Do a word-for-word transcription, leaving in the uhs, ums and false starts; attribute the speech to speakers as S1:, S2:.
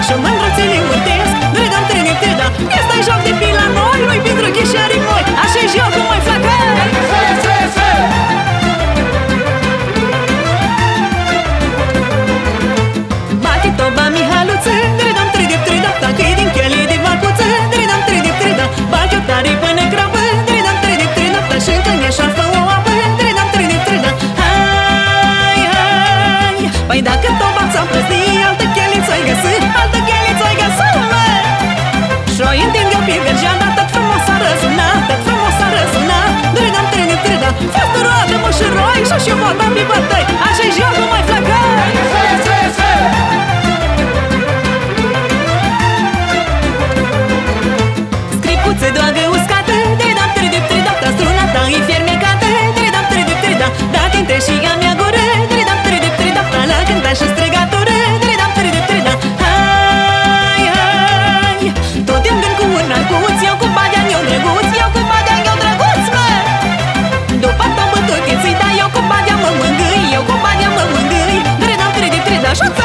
S1: și mândruțele urtesc. Dredam, tredem, tredam, este joc de pi la noi. Noi pentru ghișarii moi, așa e jocul mai flacări. Bate toba Mihaluță, dredam, tredem, tredam, dacă e din chelie de vacuță. Dredam, tredem, tredam, bate-o tare până grabă. Dredam, tredem, tredam, dar și-ncă mi-așa fă o apă. Dredam, tredem, tredam, hai, hai. Păi dacă toba ți-am plăstit, altă chelie ți-o-i găsit, altă chelie ți-o-i găsit, mă. Și-o întind eu pe vergeana, tot frumos a răsunat, tot frumos a răsunat. Dredam, tredem, tredam, fostă roadă, mă și roi, și-o și vorba pe bătăi, așa-i jocul mai flăcăi. Scripuță doagă uscată, dredam, tredem, tredam, dar struna ta e fermecată. Dredam, tredem, tredam, da tinte și a mea gură. Dredam, tredem, tredam, ta la cânta și străgatură. Dredam, tredem, tredam, hai, hai. Tot în gând cu un arcuț, iau cu badea-n eu drăguț, iau cu badea-n eu drăguț, mă. După tot bătut, ți-i da, eu cu badea mă mângâi, eu cu badea mă mângâi. Dredam, tredem, tredam, și-o